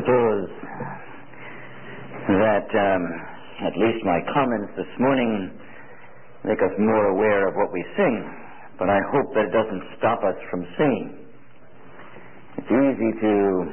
suppose that at least my comments this morning make us more aware of what we sing, but I hope that it doesn't stop us from singing. It's easy to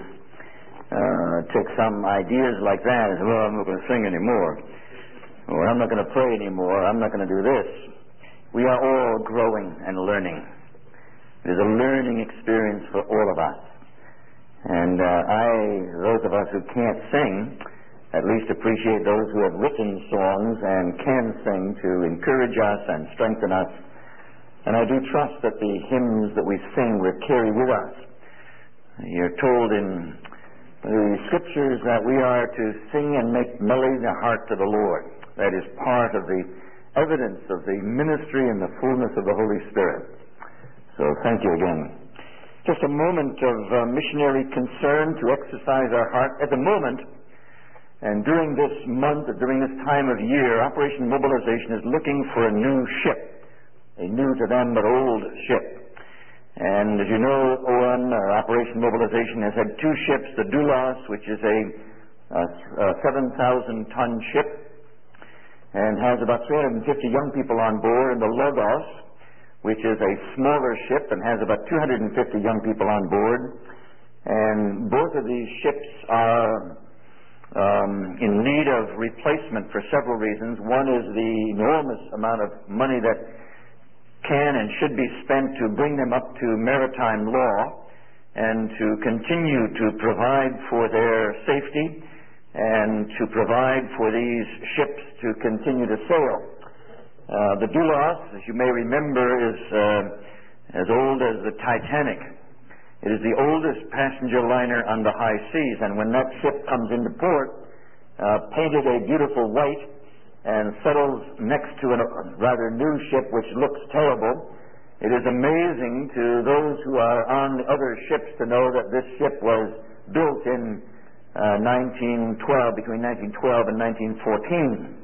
take some ideas like that as, well, I'm not going to sing anymore, or I'm not going to pray anymore, I'm not going to do this. We are all growing and learning. It is a learning experience for all of us. And those of us who can't sing, at least appreciate those who have written songs and can sing to encourage us and strengthen us. And I do trust that the hymns that we sing will carry with us. You're told in the Scriptures that we are to sing and make melody in the heart to the Lord. That is part of the evidence of the ministry and the fullness of the Holy Spirit. So thank you again. Just a moment of missionary concern to exercise our heart. At the moment, and during this month, or during this time of year, Operation Mobilization is looking for a new ship, a new to them but old ship. And as you know, OM, or Operation Mobilization, has had two ships, the Doulos, which is a 7,000-ton ship, and has about 350 young people on board, and the Logos, which is a smaller ship and has about 250 young people on board. And both of these ships are in need of replacement for several reasons. One is the enormous amount of money that can and should be spent to bring them up to maritime law and to continue to provide for their safety and to provide for these ships to continue to sail. The Doulos, as you may remember, is as old as the Titanic. It is the oldest passenger liner on the high seas, and when that ship comes into port, painted a beautiful white, and settles next to a rather new ship which looks terrible, it is amazing to those who are on the other ships to know that this ship was built in 1912, between 1912 and 1914.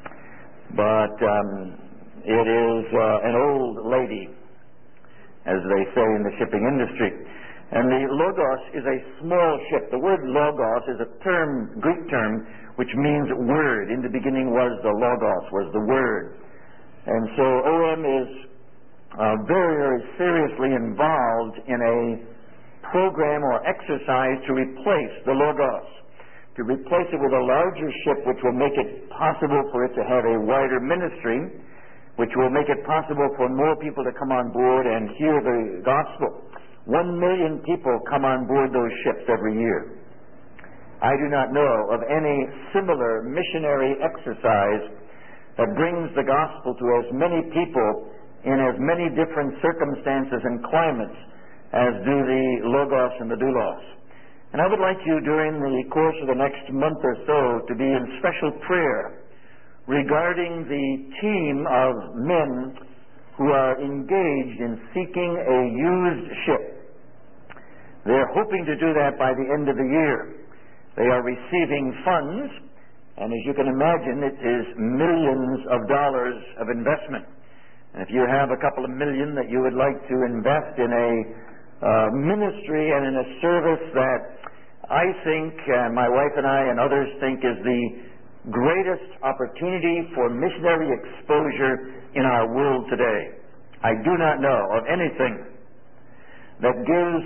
But it is an old lady, as they say in the shipping industry. And the Logos is a small ship. The word Logos is a term, Greek term, which means word. In the beginning was the Logos, was the word. And so OM is very, very seriously involved in a program or exercise to replace the Logos, to replace it with a larger ship which will make it possible for it to have a wider ministry, which will make it possible for more people to come on board and hear the gospel. 1 million people come on board those ships every year. I do not know of any similar missionary exercise that brings the gospel to as many people in as many different circumstances and climates as do the Logos and the Doulos. And I would like you during the course of the next month or so to be in special prayer regarding the team of men who are engaged in seeking a used ship. They're hoping to do that by the end of the year. They are receiving funds, and as you can imagine, it is millions of dollars of investment. And if you have a couple of million that you would like to invest in a ministry and in a service that I think, my wife and I and others think, is the greatest opportunity for missionary exposure in our world today. I do not know of anything that gives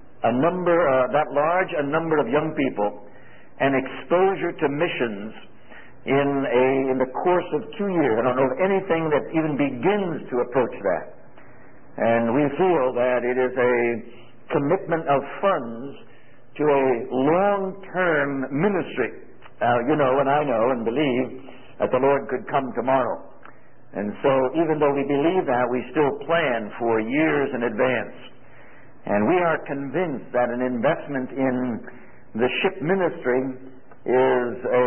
that large a number of young people an exposure to missions in the course of 2 years. I don't know of anything that even begins to approach that. And we feel that it is a commitment of funds to a long-term ministry. You know, and I know and believe that the Lord could come tomorrow. And so even though we believe that, we still plan for years in advance. And we are convinced that an investment in the ship ministry is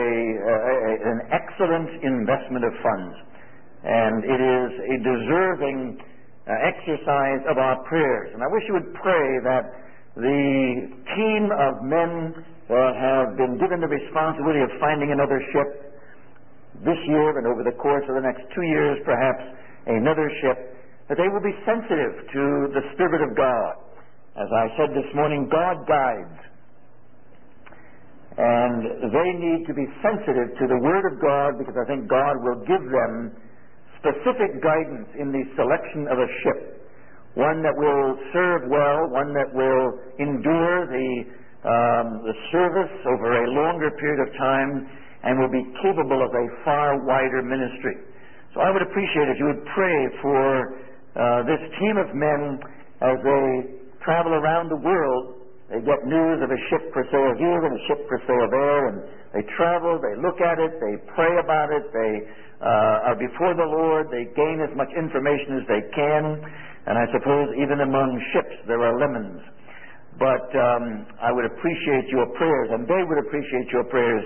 an excellent investment of funds. And it is a deserving exercise of our prayers. And I wish you would pray that the team of men have been given the responsibility of finding another ship this year and over the course of the next 2 years, perhaps another ship, that they will be sensitive to the Spirit of God. As I said this morning, God guides. And they need to be sensitive to the Word of God, because I think God will give them specific guidance in the selection of a ship. One that will serve well, one that will endure the service over a longer period of time, and will be capable of a far wider ministry. So I would appreciate if you would pray for this team of men as they travel around the world. They get news of a ship for sale here and a ship for sale there, and they travel, they look at it, they pray about it, they are before the Lord, they gain as much information as they can, and I suppose even among ships there are lemons. But I would appreciate your prayers, and they would appreciate your prayers,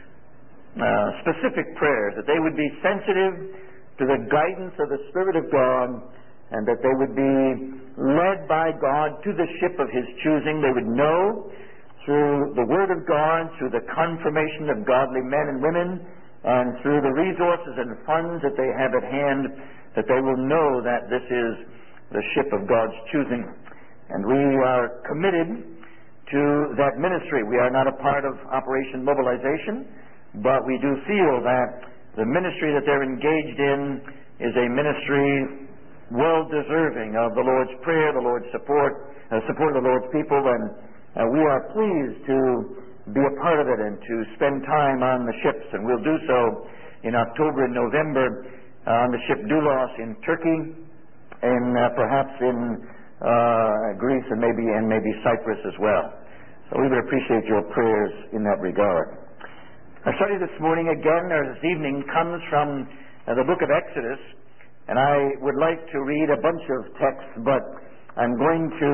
specific prayers, that they would be sensitive to the guidance of the Spirit of God, and that they would be led by God to the ship of His choosing. They would know through the Word of God, through the confirmation of godly men and women, and through the resources and funds that they have at hand, that they will know that this is the ship of God's choosing. And we are committed to that ministry. We are not a part of Operation Mobilization, but we do feel that the ministry that they're engaged in is a ministry well deserving of the Lord's prayer, the Lord's support of the Lord's people, and we are pleased to be a part of it and to spend time on the ships. And we'll do so in October and November on the ship Doulos in Turkey, and perhaps in Greece and maybe Cyprus as well. So we would appreciate your prayers in that regard. Our study this morning, again, or this evening, comes from the book of Exodus. And I would like to read a bunch of texts, but I'm going to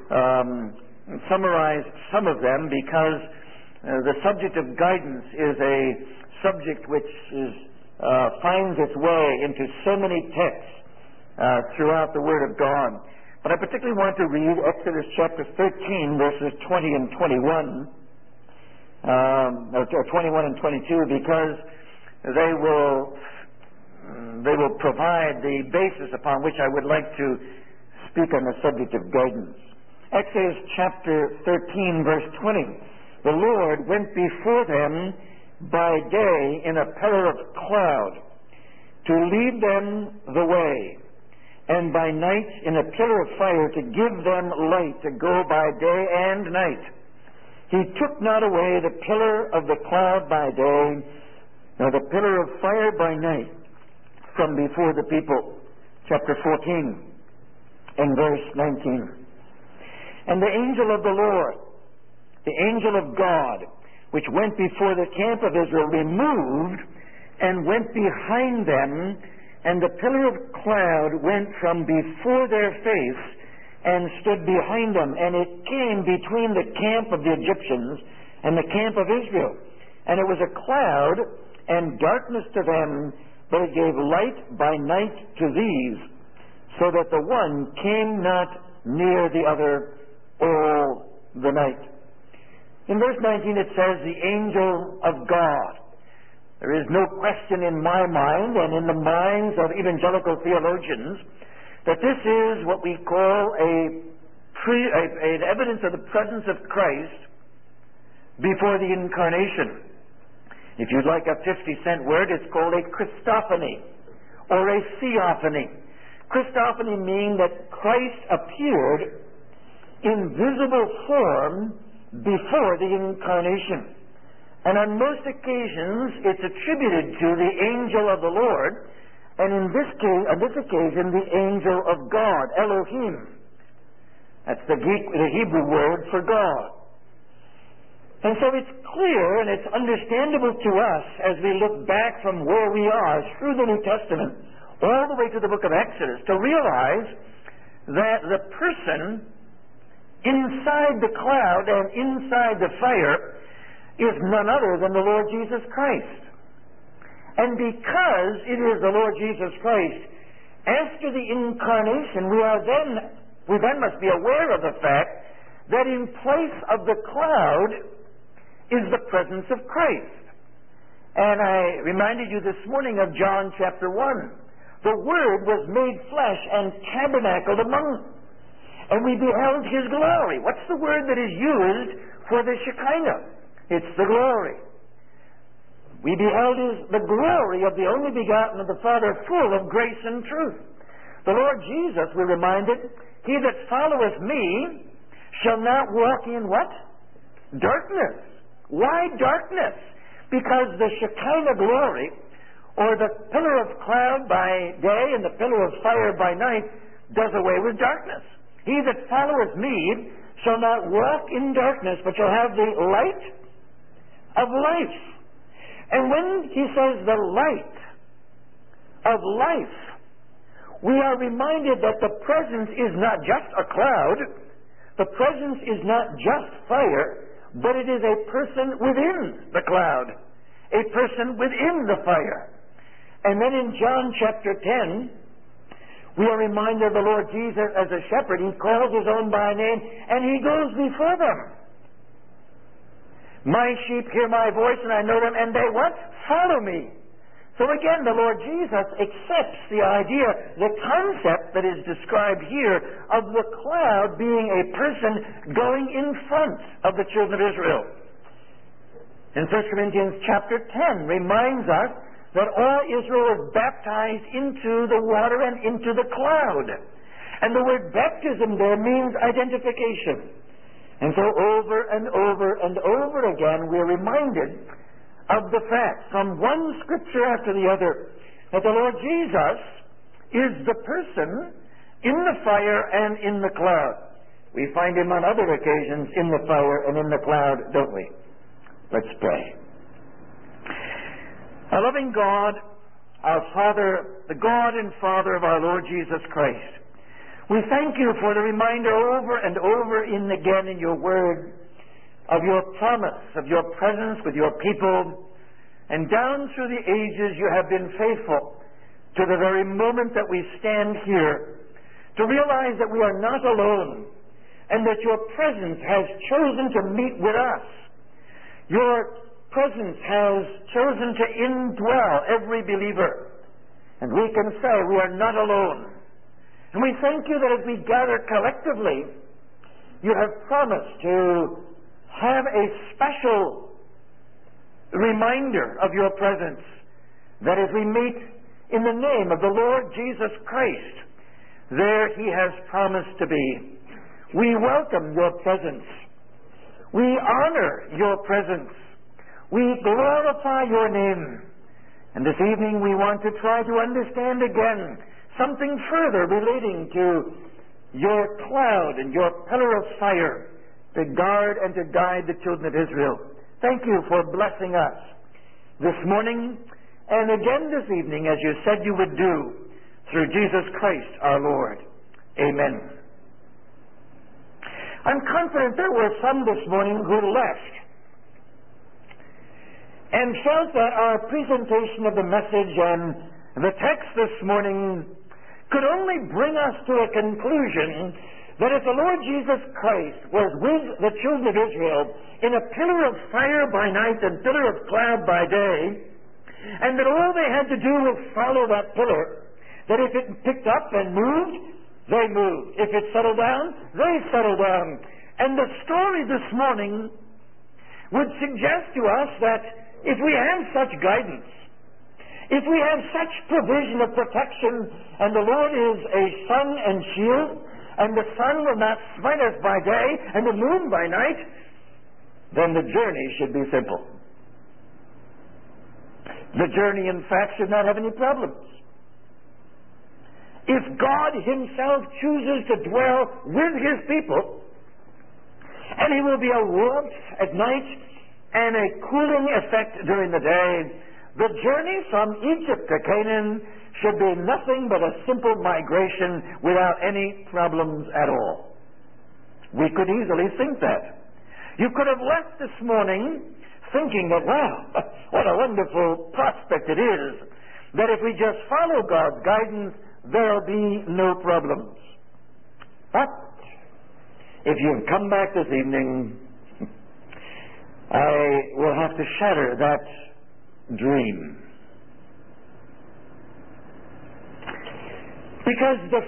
summarize some of them, because the subject of guidance is a subject which finds its way into so many texts throughout the Word of God. But I particularly want to read Exodus chapter 13, verses 20 and 21, or 21 and 22, because they will provide the basis upon which I would like to speak on the subject of guidance. Exodus chapter 13, verse 20. The Lord went before them by day in a pillar of cloud to lead them the way, and by night in a pillar of fire to give them light to go by day and night. He took not away the pillar of the cloud by day, nor the pillar of fire by night from before the people. Chapter 14 and verse 19. And the angel of the Lord, the angel of God, which went before the camp of Israel, removed and went behind them, and the pillar of cloud went from before their face and stood behind them, and it came between the camp of the Egyptians and the camp of Israel. And it was a cloud and darkness to them, but it gave light by night to these, so that the one came not near the other all the night. In verse 19 it says, the angel of God. There is no question in my mind and in the minds of evangelical theologians that this is what we call an evidence of the presence of Christ before the incarnation. If you'd like a 50-cent word, it's called a Christophany or a theophany. Christophany meaning that Christ appeared in visible form before the incarnation. And on most occasions, it's attributed to the angel of the Lord, and on this occasion, the angel of God, Elohim. That's the Hebrew word for God. And so it's clear and it's understandable to us as we look back from where we are through the New Testament all the way to the book of Exodus to realize that the person inside the cloud and inside the fire is none other than the Lord Jesus Christ. And because it is the Lord Jesus Christ, after the incarnation, we then must be aware of the fact that in place of the cloud is the presence of Christ. And I reminded you this morning of John chapter 1. The Word was made flesh and tabernacled among them, and we beheld His glory. What's the word that is used for the Shekinah? It's the glory. We beheld the glory of the only begotten of the Father, full of grace and truth. The Lord Jesus, we're reminded, he that followeth me shall not walk in what? Darkness. Why darkness? Because the Shekinah glory, or the pillar of cloud by day and the pillar of fire by night, does away with darkness. He that followeth me shall not walk in darkness, but shall have the light of life. And when he says the light of life, we are reminded that the presence is not just a cloud, the presence is not just fire, but it is a person within the cloud, a person within the fire. And then in John chapter 10, we are reminded of the Lord Jesus as a shepherd. He calls his own by name, and he goes before them. My sheep hear my voice, and I know them, and they what? Follow me. So again, the Lord Jesus accepts the idea, the concept that is described here of the cloud being a person going in front of the children of Israel. And 1 Corinthians chapter 10 reminds us that all Israel was baptized into the water and into the cloud. And the word baptism there means identification. And so over and over and over again we're reminded of the fact from one scripture after the other that the Lord Jesus is the person in the fire and in the cloud. We find him on other occasions in the fire and in the cloud, don't we? Let's pray. Our loving God, our Father, the God and Father of our Lord Jesus Christ, we thank you for the reminder over and over again in your word of your promise, of your presence with your people, and down through the ages you have been faithful to the very moment that we stand here, to realize that we are not alone, and that your presence has chosen to meet with us. Your presence has chosen to indwell every believer, and we can say we are not alone. And we thank you that as we gather collectively, you have promised to have a special reminder of your presence, that as we meet in the name of the Lord Jesus Christ, there he has promised to be. We welcome your presence. We honor your presence. We glorify your name. And this evening we want to try to understand again something further relating to your cloud and your pillar of fire to guard and to guide the children of Israel. Thank you for blessing us this morning and again this evening, as you said you would do, through Jesus Christ our Lord. Amen. I'm confident there were some this morning who left and felt that our presentation of the message and the text this morning could only bring us to a conclusion that if the Lord Jesus Christ was with the children of Israel in a pillar of fire by night and pillar of cloud by day, and that all they had to do was follow that pillar, that if it picked up and moved, they moved. If it settled down, they settled down. And the story this morning would suggest to us that if we have such guidance, if we have such provision of protection, and the Lord is a sun and shield, and the sun will not smite us by day, and the moon by night, then the journey should be simple. The journey, in fact, should not have any problems. If God himself chooses to dwell with his people, and he will be a warmth at night and a cooling effect during the day, the journey from Egypt to Canaan should be nothing but a simple migration without any problems at all. We could easily think that. You could have left this morning thinking that, wow, what a wonderful prospect it is, that if we just follow God's guidance, there'll be no problems. But if you come back this evening, I will have to shatter that dream. Because the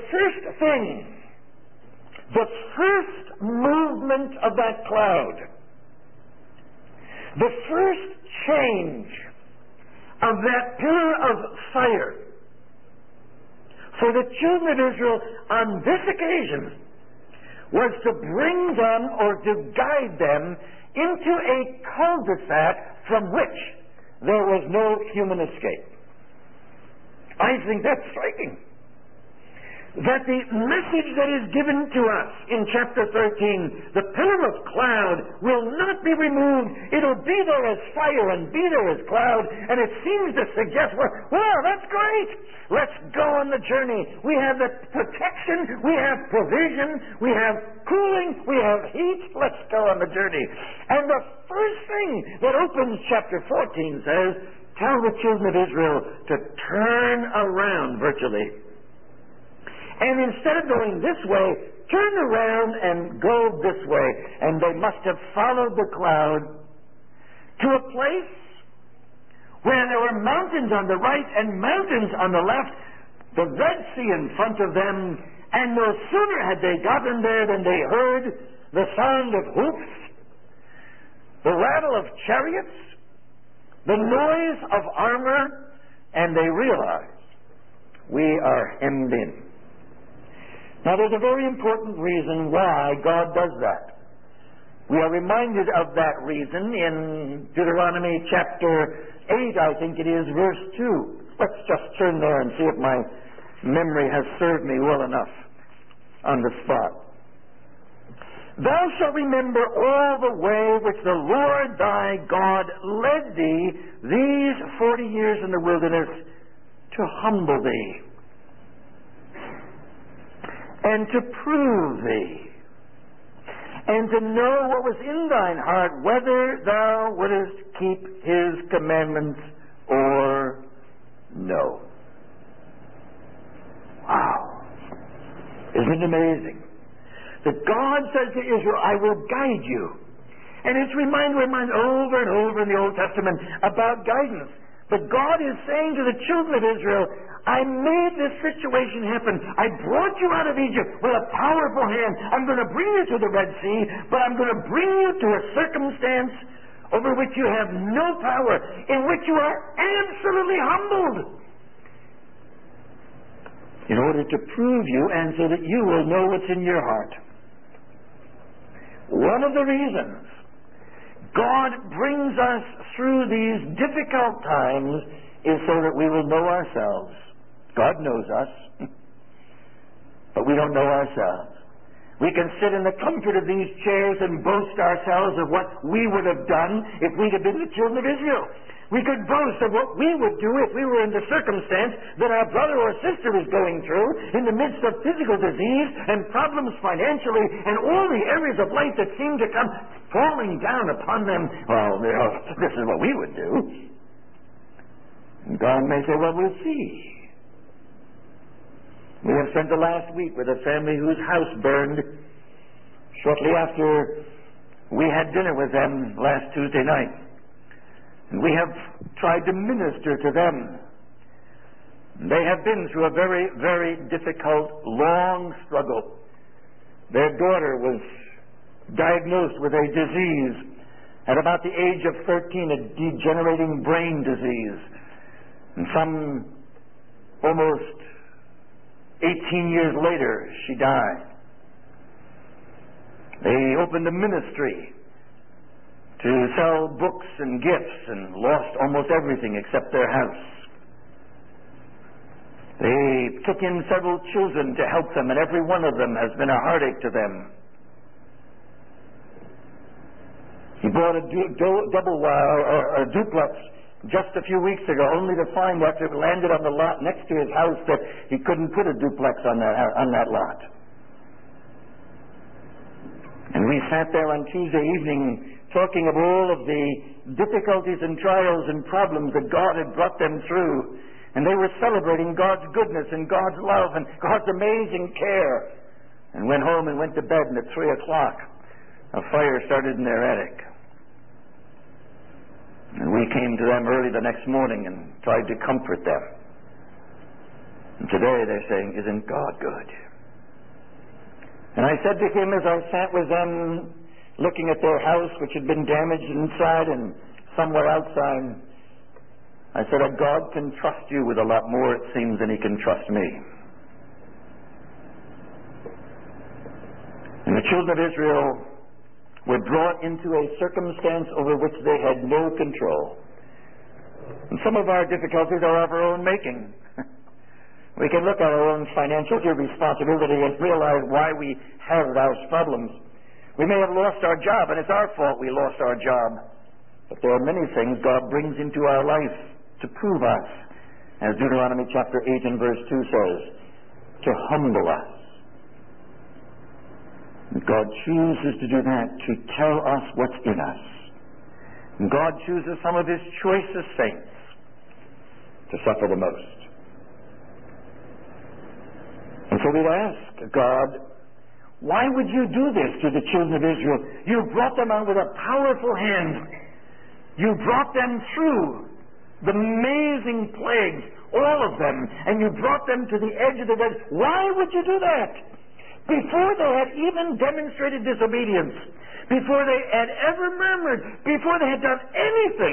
first movement of that cloud The first change of that pillar of fire for the children of Israel on this occasion was to bring them or to guide them into a cul-de-sac from which there was no human escape. I think that's striking. That the message that is given to us in chapter 13, the pillar of cloud will not be removed. It'll be there as fire and be there as cloud. And it seems to suggest, well, that's great. Let's go on the journey. We have the protection. We have provision. We have cooling. We have heat. Let's go on the journey. And the first thing that opens chapter 14 says, tell the children of Israel to turn around virtually. And instead of going this way, turn around and go this way. And they must have followed the cloud to a place where there were mountains on the right and mountains on the left, the Red Sea in front of them, and no sooner had they gotten there than they heard the sound of hoofs, the rattle of chariots, the noise of armor, and they realized, we are hemmed in. Now, there's a very important reason why God does that. We are reminded of that reason in Deuteronomy chapter 8, I think it is, verse 2. Let's just turn there and see if my memory has served me well enough on the spot. Thou shalt remember all the way which the Lord thy God led thee these 40 years in the wilderness to humble thee, and to prove thee, and to know what was in thine heart, whether thou wouldest keep his commandments or no. Wow. Isn't it amazing? That God says to Israel, I will guide you. And it's reminded over and over in the Old Testament about guidance. But God is saying to the children of Israel, I made this situation happen. I brought you out of Egypt with a powerful hand. I'm going to bring you to the Red Sea, but I'm going to bring you to a circumstance over which you have no power, in which you are absolutely humbled, in order to prove you and so that you will know what's in your heart. One of the reasons God brings us through these difficult times is so that we will know ourselves. God knows us, but we don't know ourselves. We can sit in the comfort of these chairs and boast ourselves of what we would have done if we'd have been the children of Israel. We could boast of what we would do if we were in the circumstance that our brother or sister is going through in the midst of physical disease and problems financially and all the areas of life that seem to come falling down upon them. Well, this is what we would do. And God may say, well, we'll see. We have spent the last week with a family whose house burned shortly after we had dinner with them last Tuesday night. And we have tried to minister to them. They have been through a very, very difficult, long struggle. Their daughter was diagnosed with a disease at about the age of 13, a degenerating brain disease. And some almost 18 years later, she died. They opened a ministry to sell books and gifts and lost almost everything except their house. They took in several children to help them, and every one of them has been a heartache to them. He bought a duplex just a few weeks ago, only to find after it landed on the lot next to his house that he couldn't put a duplex on that lot. And we sat there on Tuesday evening talking of all of the difficulties and trials and problems that God had brought them through. And they were celebrating God's goodness and God's love and God's amazing care. And went home and went to bed, and at 3 o'clock a fire started in their attic. And we came to them early the next morning and tried to comfort them. And today they're saying, isn't God good? And I said to him as I sat with them, looking at their house, which had been damaged inside, and somewhere outside, I said that God can trust you with a lot more, it seems, than He can trust me. And the children of Israel were brought into a circumstance over which they had no control. And some of our difficulties are of our own making. We can look at our own financial irresponsibility and realize why we have those problems. We may have lost our job, and it's our fault we lost our job. But there are many things God brings into our life to prove us, as Deuteronomy chapter 8 and verse 2 says, to humble us. And God chooses to do that to tell us what's in us. And God chooses some of His choicest saints to suffer the most. And so we'd ask God, why would you do this to the children of Israel? You brought them out with a powerful hand. You brought them through the amazing plagues, all of them, and you brought them to the edge of the desert. Why would you do that? Before they had even demonstrated disobedience, before they had ever murmured, before they had done anything.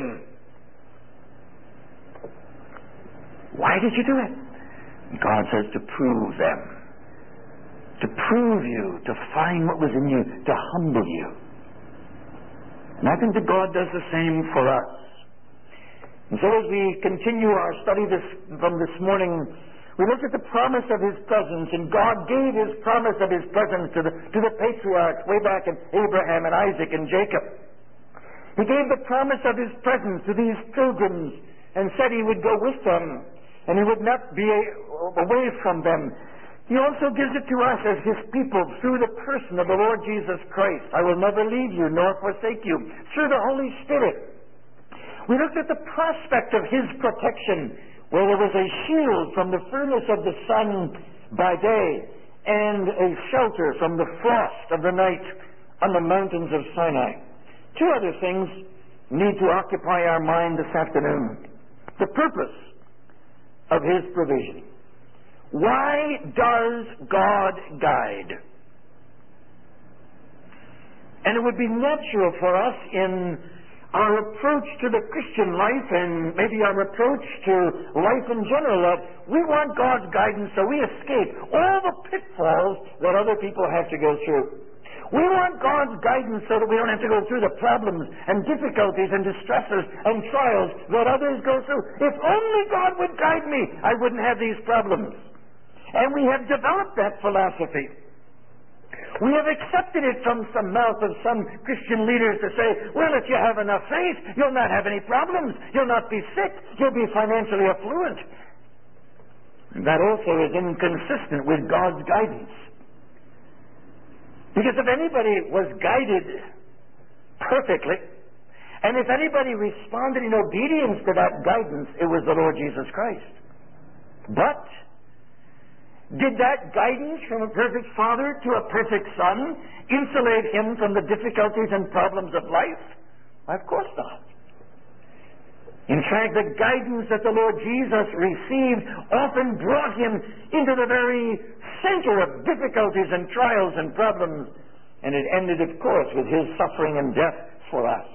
Why did you do it? God says to prove them, to prove you, to find what was in you, to humble you. And I think that God does the same for us. And so as we continue our study from this morning, we look at the promise of His presence, and God gave His promise of His presence to the patriarchs way back in Abraham and Isaac and Jacob. He gave the promise of His presence to these pilgrims and said He would go with them and He would not be away from them. He also gives it to us as His people through the person of the Lord Jesus Christ. I will never leave you nor forsake you. Through the Holy Spirit. We looked at the prospect of His protection, where there was a shield from the furnace of the sun by day and a shelter from the frost of the night on the mountains of Sinai. Two other things need to occupy our mind this afternoon. The purpose of His provision. Why does God guide? And it would be natural for us in our approach to the Christian life and maybe our approach to life in general that we want God's guidance so we escape all the pitfalls that other people have to go through. We want God's guidance so that we don't have to go through the problems and difficulties and distresses and trials that others go through. If only God would guide me, I wouldn't have these problems. And we have developed that philosophy. We have accepted it from the mouth of some Christian leaders to say, well, if you have enough faith, you'll not have any problems. You'll not be sick. You'll be financially affluent. And that also is inconsistent with God's guidance. Because if anybody was guided perfectly, and if anybody responded in obedience to that guidance, it was the Lord Jesus Christ. But did that guidance from a perfect Father to a perfect Son insulate Him from the difficulties and problems of life? Of course not. In fact, the guidance that the Lord Jesus received often brought Him into the very center of difficulties and trials and problems. And it ended, of course, with His suffering and death for us.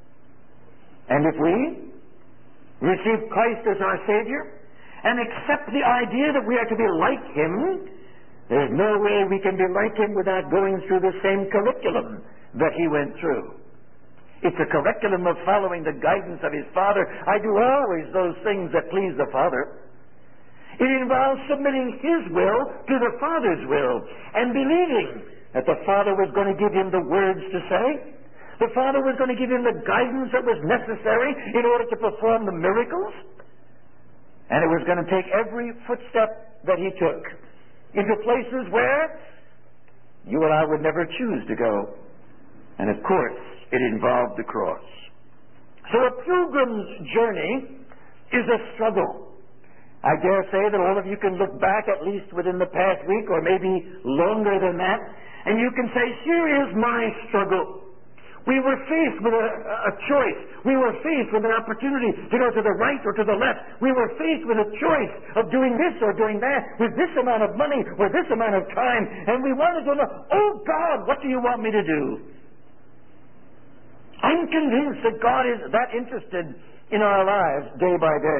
And if we receive Christ as our Savior and accept the idea that we are to be like Him, there's no way we can be like Him without going through the same curriculum that He went through. It's a curriculum of following the guidance of His Father. I do always those things that please the Father. It involves submitting His will to the Father's will and believing that the Father was going to give Him the words to say. The Father was going to give Him the guidance that was necessary in order to perform the miracles. And it was going to take every footstep that He took into places where you and I would never choose to go. And of course, it involved the cross. So a pilgrim's journey is a struggle. I dare say that all of you can look back at least within the past week or maybe longer than that, and you can say, here is my struggle. We were faced with a choice. We were faced with an opportunity to go to the right or to the left. We were faced with a choice of doing this or doing that, with this amount of money or this amount of time, and we wanted to know, oh God, what do you want me to do? I'm convinced that God is that interested in our lives day by day.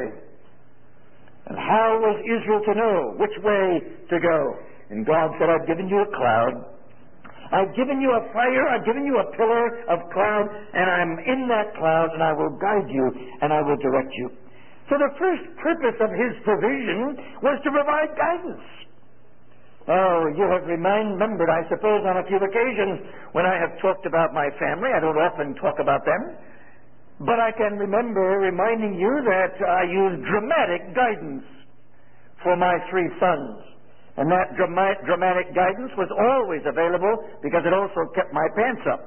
And how was Israel to know which way to go? And God said, I've given you a cloud. I've given you a fire. I've given you a pillar of cloud. And I'm in that cloud, and I will guide you, and I will direct you. So the first purpose of His provision was to provide guidance. Oh, you have remembered, I suppose, on a few occasions when I have talked about my family. I don't often talk about them. But I can remember reminding you that I used dramatic guidance for my 3 sons. And that dramatic guidance was always available because it also kept my pants up.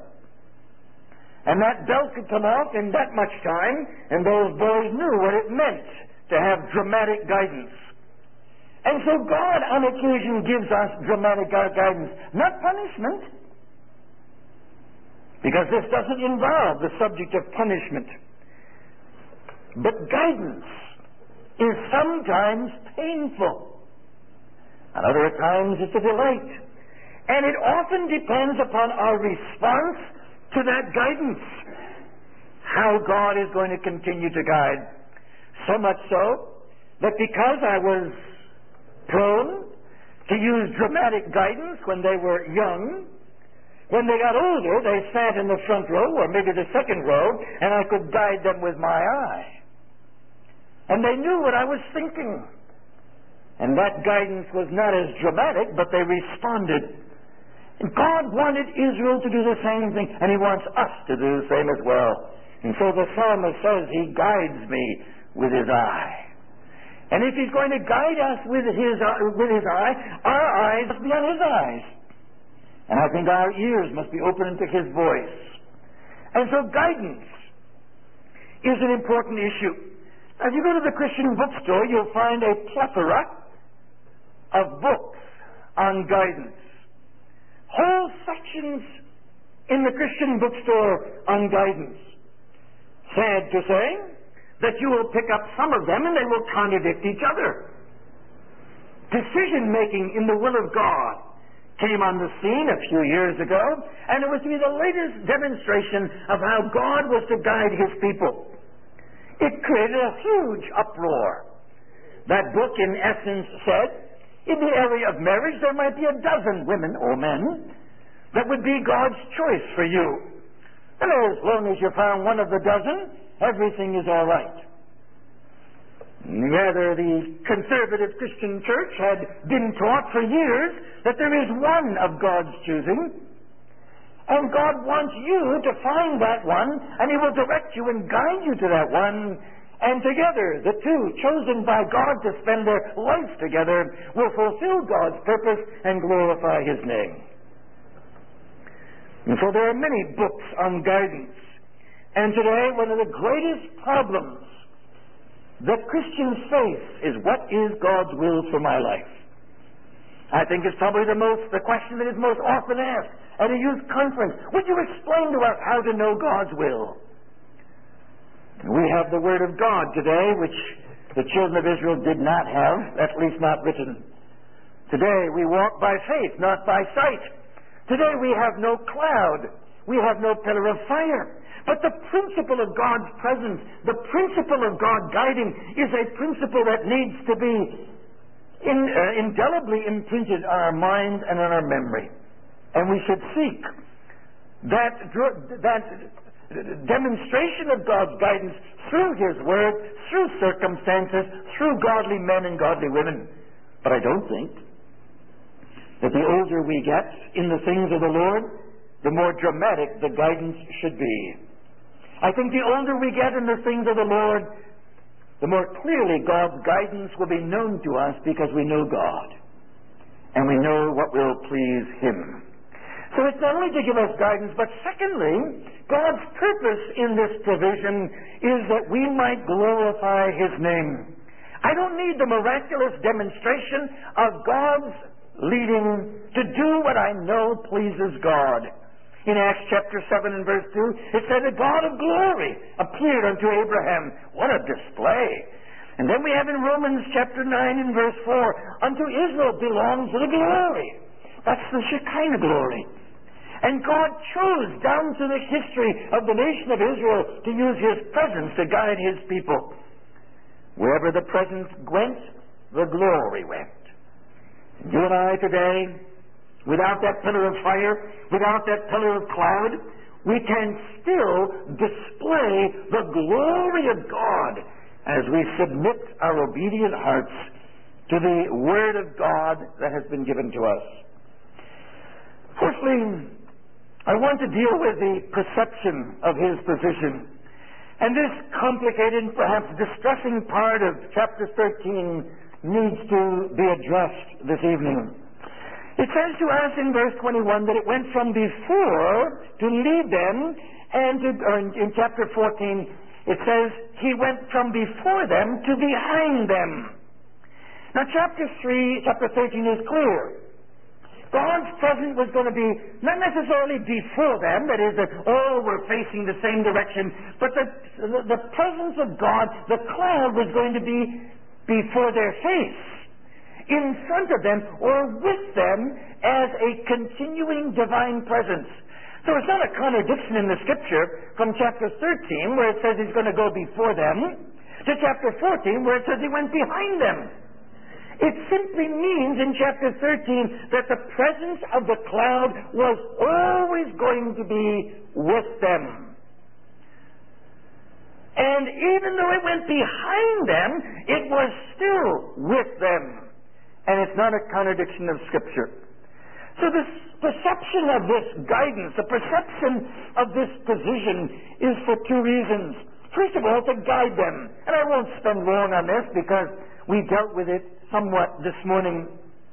And that belt could come off in that much time, and those boys knew what it meant to have dramatic guidance. And so God on occasion gives us dramatic guidance, not punishment, because this doesn't involve the subject of punishment. But guidance is sometimes painful. At other times it's a delight. And it often depends upon our response to that guidance, how God is going to continue to guide. So much so that because I was prone to use dramatic guidance when they were young, when they got older, they sat in the front row or maybe the second row, and I could guide them with my eye. And they knew what I was thinking. And that guidance was not as dramatic, but they responded. And God wanted Israel to do the same thing, and He wants us to do the same as well. And so the psalmist says, He guides me with His eye. And if He's going to guide us with His eye, our eyes must be on His eyes. And I think our ears must be open to His voice. And so guidance is an important issue. Now, if you go to the Christian bookstore, you'll find a plethora of books on guidance. Whole sections in the Christian bookstore on guidance. Sad to say that you will pick up some of them and they will contradict each other. Decision-making in the will of God came on the scene a few years ago, and it was to be the latest demonstration of how God was to guide His people. It created a huge uproar. That book, in essence, said, in the area of marriage, there might be 12 women or men that would be God's choice for you. And as long as you found one of the dozen, everything is all right. Rather, the conservative Christian church had been taught for years that there is one of God's choosing, and God wants you to find that one, and He will direct you and guide you to that one, and together, the two chosen by God to spend their life together will fulfill God's purpose and glorify His name. And so there are many books on guidance. And today, one of the greatest problems that Christians face is, what is God's will for my life? I think it's probably the question that is most often asked at a youth conference. Would you explain to us how to know God's will? We have the Word of God today, which the children of Israel did not have, at least not written. Today we walk by faith, not by sight. Today we have no cloud. We have no pillar of fire. But the principle of God's presence, the principle of God guiding, is a principle that needs to be indelibly imprinted on our mind and on our memory. And we should seek that demonstration of God's guidance through His Word, through circumstances, through godly men and godly women. But I don't think that the older we get in the things of the Lord, the more dramatic the guidance should be. I think the older we get in the things of the Lord, the more clearly God's guidance will be known to us because we know God and we know what will please Him. So it's not only to give us guidance, but secondly, God's purpose in this provision is that we might glorify His name. I don't need the miraculous demonstration of God's leading to do what I know pleases God. In Acts chapter 7 and verse 2, it said, the God of glory appeared unto Abraham. What a display! And then we have in Romans chapter 9 and verse 4, unto Israel belongs the glory. That's the Shekinah glory. And God chose down to the history of the nation of Israel to use His presence to guide His people. Wherever the presence went, the glory went. You and I today, without that pillar of fire, without that pillar of cloud, we can still display the glory of God as we submit our obedient hearts to the Word of God that has been given to us. Fourthly, I want to deal with the perception of His position. And this complicated, perhaps distressing part of chapter 13 needs to be addressed this evening. It says to us in verse 21 that it went from before to lead them, and in chapter 14 it says He went from before them to behind them. Now chapter 13 is clear. God's presence was going to be not necessarily before them, that is, that all were facing the same direction, but the presence of God, the cloud, was going to be before their face, in front of them, or with them as a continuing divine presence. So it's not a contradiction in the Scripture from chapter 13, where it says He's going to go before them, to chapter 14, where it says He went behind them. It simply means in chapter 13 that the presence of the cloud was always going to be with them. And even though it went behind them, it was still with them. And it's not a contradiction of Scripture. So this perception of this guidance, the perception of this position is for two reasons. First of all, to guide them. And I won't spend long on this because we dealt with it somewhat this morning.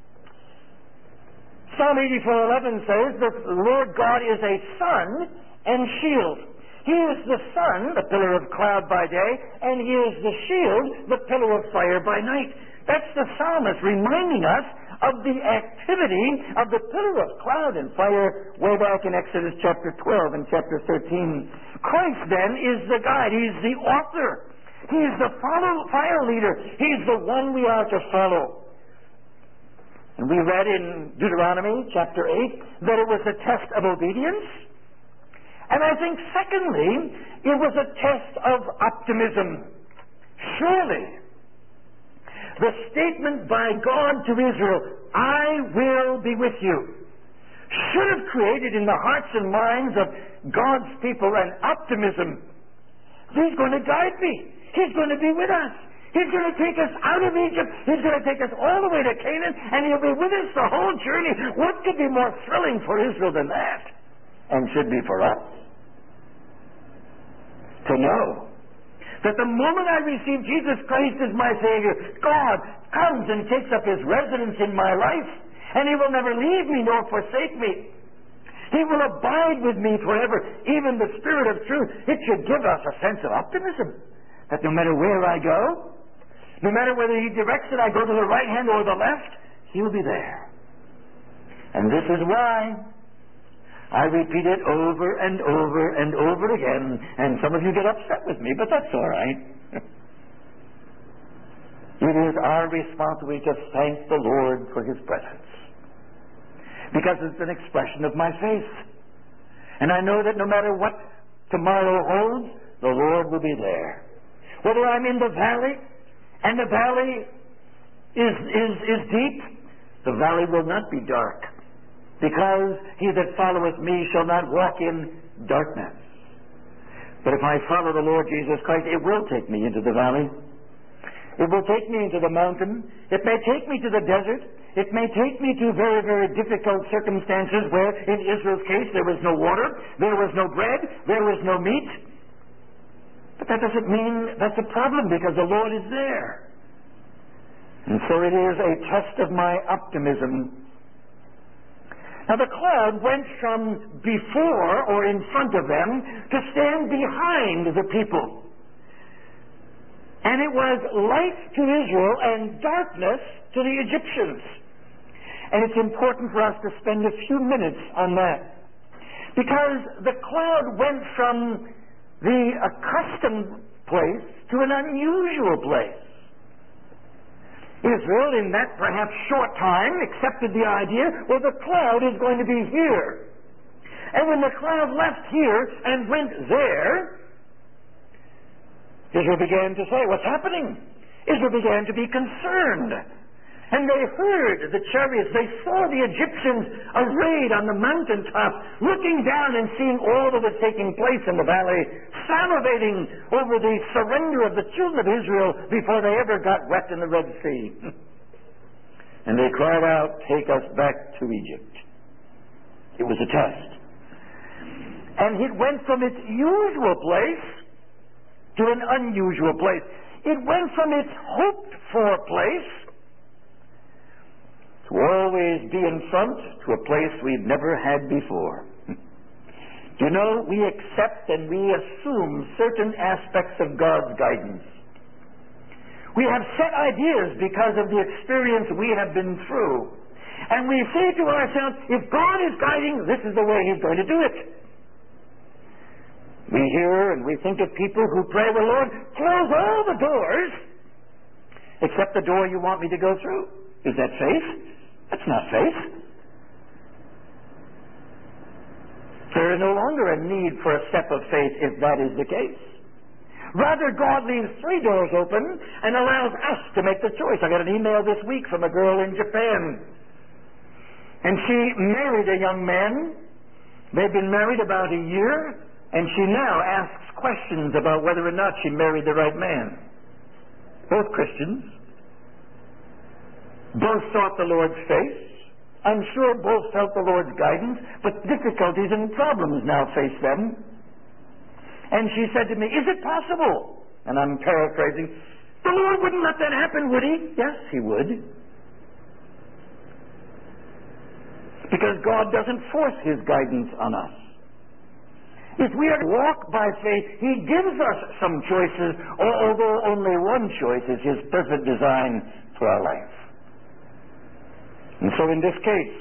Psalm 84:11 says that the Lord God is a sun and shield. He is the sun, the pillar of cloud by day, and He is the shield, the pillar of fire by night. That's the psalmist reminding us of the activity of the pillar of cloud and fire way back in Exodus chapter 12 and chapter 13. Christ then is the guide. He's the author. He is the fire leader. He's the one we are to follow. And we read in Deuteronomy chapter 8 that it was a test of obedience. And I think secondly, it was a test of optimism. Surely, the statement by God to Israel, I will be with you, should have created in the hearts and minds of God's people an optimism. He's going to guide me. He's going to be with us. He's going to take us out of Egypt. He's going to take us all the way to Canaan, and He'll be with us the whole journey. What could be more thrilling for Israel than that? And should be for us. To know that the moment I receive Jesus Christ as my Savior, God comes and takes up His residence in my life, and He will never leave me nor forsake me. He will abide with me forever, even the Spirit of truth. It should give us a sense of optimism. That no matter where I go, no matter whether He directs that I go to the right hand or the left, He'll be there. And this is why I repeat it over and over and over again. And some of you get upset with me, but that's all right. It is our responsibility to thank the Lord for His presence, because it's an expression of my faith. And I know that no matter what tomorrow holds, the Lord will be there. Whether I'm in the valley, and the valley is deep, the valley will not be dark, because He that followeth me shall not walk in darkness. But if I follow the Lord Jesus Christ, it will take me into the valley. It will take me into the mountain. It may take me to the desert. It may take me to very, very difficult circumstances where, in Israel's case, there was no water, there was no bread, there was no meat. But that doesn't mean that's a problem, because the Lord is there. And so it is a test of my optimism. Now the cloud went from before or in front of them to stand behind the people. And it was light to Israel and darkness to the Egyptians. And it's important for us to spend a few minutes on that, because the cloud went from the accustomed place to an unusual place. Israel, in that perhaps short time, accepted the idea, well, the cloud is going to be here. And when the cloud left here and went there, Israel began to say, what's happening? Israel began to be concerned. And they heard the chariots. They saw the Egyptians arrayed on the mountaintop, looking down and seeing all that was taking place in the valley, salivating over the surrender of the children of Israel before they ever got wet in the Red Sea. And they cried out, take us back to Egypt. It was a test. And it went from its usual place to an unusual place. It went from its hoped-for place to always be in front to a place we've never had before. You know, we accept and we assume certain aspects of God's guidance. We have set ideas because of the experience we have been through. And we say to ourselves, if God is guiding, this is the way He's going to do it. We hear and we think of people who pray, well, Lord, close all the doors except the door you want me to go through. Is that faith? That's not faith. There is no longer a need for a step of faith if that is the case. Rather, God leaves 3 doors open and allows us to make the choice. I got an email this week from a girl in Japan. And she married a young man. They've been married about a year, and she now asks questions about whether or not she married the right man. Both Christians. Both sought the Lord's face. I'm sure both felt the Lord's guidance, but difficulties and problems now face them. And she said to me, is it possible? And I'm paraphrasing, the Lord wouldn't let that happen, would He? Yes, He would. Because God doesn't force His guidance on us. If we are to walk by faith, He gives us some choices, although only one choice is His perfect design for our life. And so in this case,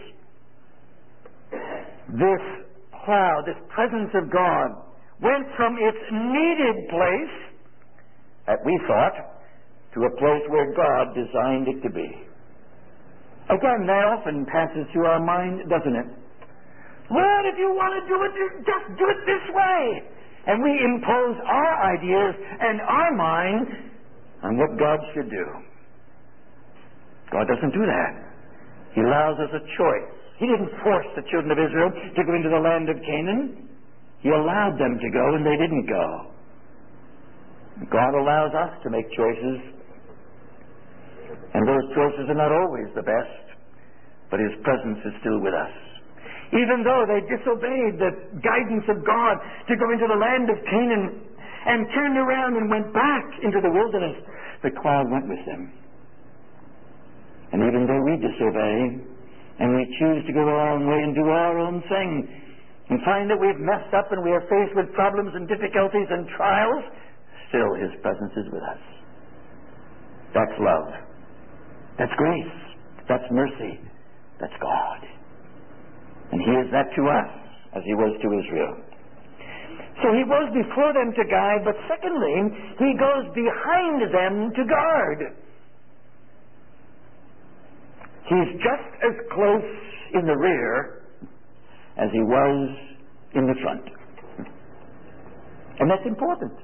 this cloud, this presence of God, went from its needed place, that we thought, to a place where God designed it to be. Again, that often passes through our mind, doesn't it? Well, if you want to do it, just do it this way. And we impose our ideas and our mind on what God should do. God doesn't do that. He allows us a choice. He didn't force the children of Israel to go into the land of Canaan. He allowed them to go, and they didn't go. God allows us to make choices, and those choices are not always the best, but His presence is still with us. Even though they disobeyed the guidance of God to go into the land of Canaan and turned around and went back into the wilderness, the cloud went with them. And even though we disobey and we choose to go our own way and do our own thing and find that we've messed up and we are faced with problems and difficulties and trials, still His presence is with us. That's love. That's grace. That's mercy. That's God. And He is that to us as He was to Israel. So He was before them to guide, but secondly, He goes behind them to guard. He's just as close in the rear as He was in the front. And that's important.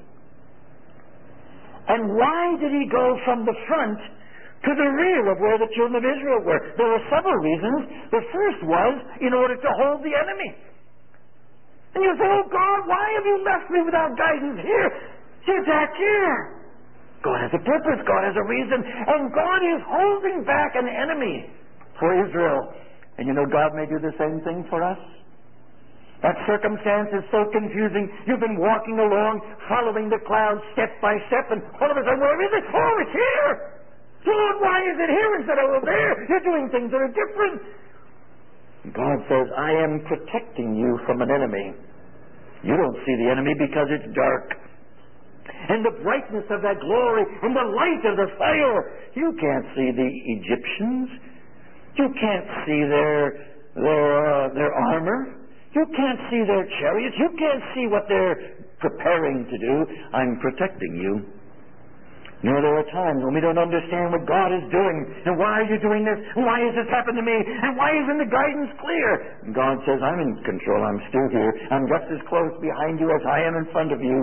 And why did He go from the front to the rear of where the children of Israel were? There were several reasons. The first was in order to hold the enemy. And you say, oh God, why have you left me without guidance here? You're back here. God has a purpose. God has a reason. And God is holding back an enemy for Israel. And you know, God may do the same thing for us. That circumstance is so confusing. You've been walking along, following the clouds step by step, and all of a sudden, where is it? Oh, it's here! Lord, why is it here instead of over there? You're doing things that are different. God says, I am protecting you from an enemy. You don't see the enemy because it's dark. And the brightness of that glory and the light of the fire. You can't see the Egyptians. You can't see their armor. You can't see their chariots. You can't see what they're preparing to do. I'm protecting you. No, there are times when we don't understand what God is doing. And why are you doing this? And why has this happened to me? And why isn't the guidance clear? And God says, I'm in control. I'm still here. I'm just as close behind you as I am in front of you.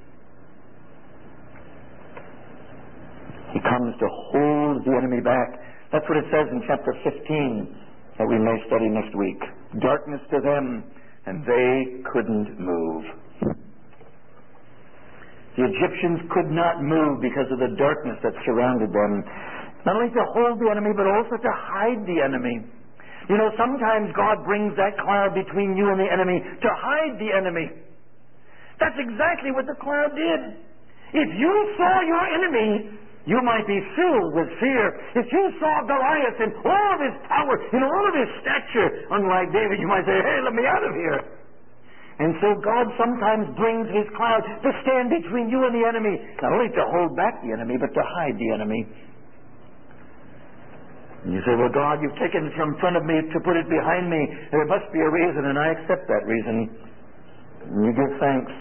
He comes to hold the enemy back. That's what it says in chapter 15 that we may study next week. Darkness to them, and they couldn't move. The Egyptians could not move because of the darkness that surrounded them. Not only to hold the enemy, but also to hide the enemy. You know, sometimes God brings that cloud between you and the enemy to hide the enemy. That's exactly what the cloud did. If you saw your enemy, you might be filled with fear. If you saw Goliath in all of his power, in all of his stature, unlike David, you might say, hey, let me out of here. And so God sometimes brings His cloud to stand between you and the enemy, not only to hold back the enemy, but to hide the enemy. And you say, well, God, you've taken it from front of me to put it behind me. There must be a reason, and I accept that reason. And you give thanks.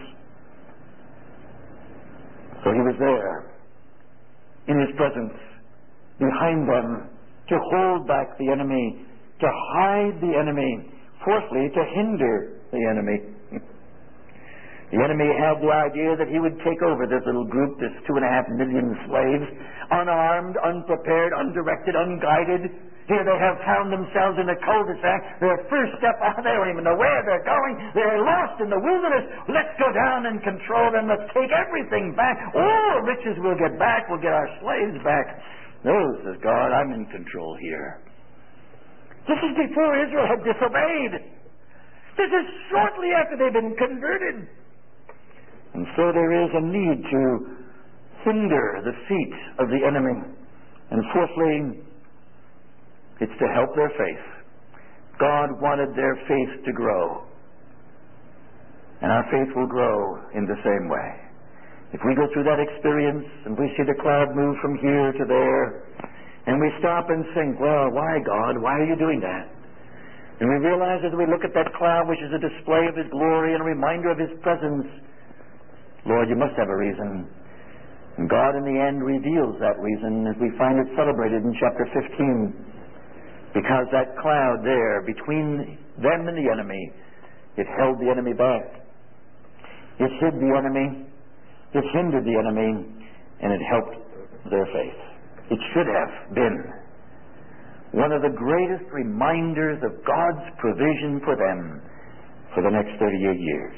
So He was there, in His presence, behind them, to hold back the enemy, to hide the enemy. Fourthly, to hinder the enemy. The enemy had the idea that he would take over this little group, this 2.5 million slaves, unarmed, unprepared, undirected, unguided. Here they have found themselves in a cul-de-sac. Their first step out, they don't even know where they're going. They're lost in the wilderness. Let's go down and control them. Let's take everything back. All the riches we'll get back. We'll get our slaves back. No, says God, I'm in control here. This is before Israel had disobeyed. This is shortly after they've been converted. And so there is a need to hinder the feet of the enemy. And fourthly, it's to help their faith. God wanted their faith to grow. And our faith will grow in the same way. If we go through that experience and we see the cloud move from here to there, and we stop and think, well, why, God? Why are you doing that? And we realize as we look at that cloud, which is a display of His glory and a reminder of His presence, Lord, you must have a reason. And God in the end reveals that reason as we find it celebrated in chapter 15. Because that cloud there between them and the enemy, it held the enemy back. It hid the enemy. It hindered the enemy. And it helped their faith. It should have been one of the greatest reminders of God's provision for them for the next 38 years.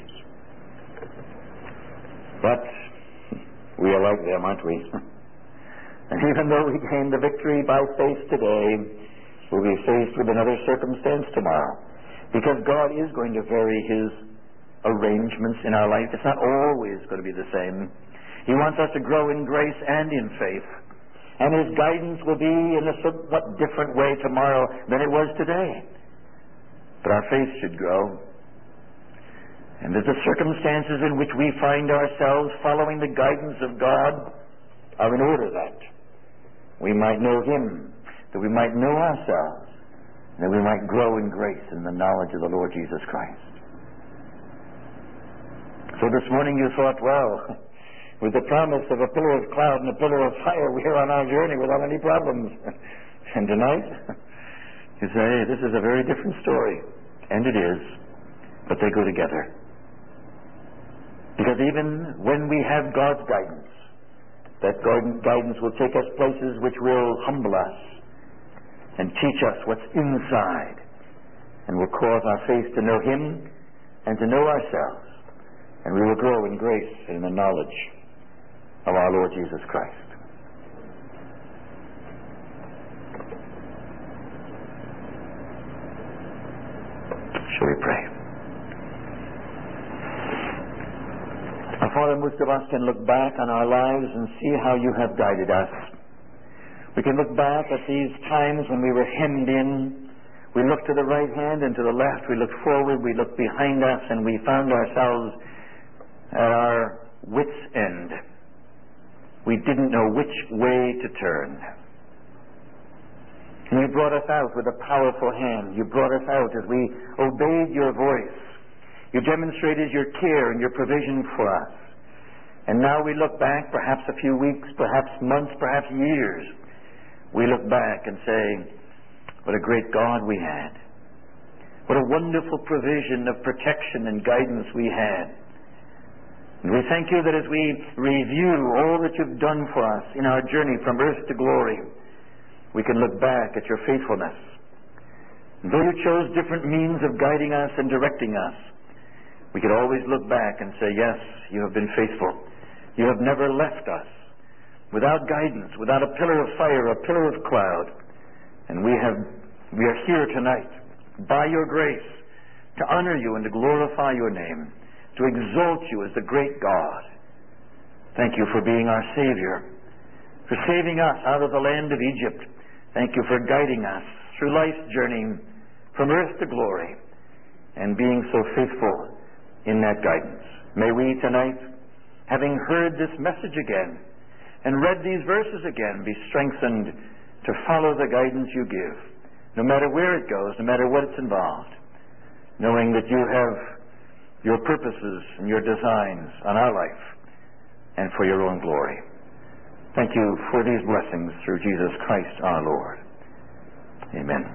But we are like them, aren't we? And even though we gain the victory by faith today, we'll be faced with another circumstance tomorrow. Because God is going to vary His arrangements in our life. It's not always going to be the same. He wants us to grow in grace and in faith. And His guidance will be in a somewhat different way tomorrow than it was today. But our faith should grow. And that the circumstances in which we find ourselves following the guidance of God are in order that we might know Him, that we might know ourselves, and that we might grow in grace in the knowledge of the Lord Jesus Christ. So this morning you thought, well, with the promise of a pillar of cloud and a pillar of fire, we're on our journey without any problems. And tonight, you say, this is a very different story. And it is, but they go together. Because even when we have God's guidance, that guidance will take us places which will humble us and teach us what's inside and will cause our faith to know Him and to know ourselves. And we will grow in grace and in the knowledge of our Lord Jesus Christ. Shall we pray? Father, most of us can look back on our lives and see how you have guided us. We can look back at these times when we were hemmed in. We looked to the right hand and to the left. We looked forward. We looked behind us, and we found ourselves at our wits' end. We didn't know which way to turn. And you brought us out with a powerful hand. You brought us out as we obeyed your voice. You demonstrated your care and your provision for us. And now we look back, perhaps a few weeks, perhaps months, perhaps years. We look back and say, what a great God we had. What a wonderful provision of protection and guidance we had. And we thank you that as we review all that you've done for us in our journey from earth to glory, we can look back at your faithfulness. And though you chose different means of guiding us and directing us, we could always look back and say, yes, you have been faithful. You have never left us without guidance, without a pillar of fire, a pillar of cloud. And we are here tonight by your grace to honor you and to glorify your name, to exalt you as the great God. Thank you for being our Savior, for saving us out of the land of Egypt. Thank you for guiding us through life's journey from earth to glory and being so faithful in that guidance. May we tonight, having heard this message again and read these verses again, be strengthened to follow the guidance you give, no matter where it goes, no matter what it's involved, knowing that you have your purposes and your designs on our life and for your own glory. Thank you for these blessings through Jesus Christ our Lord. Amen.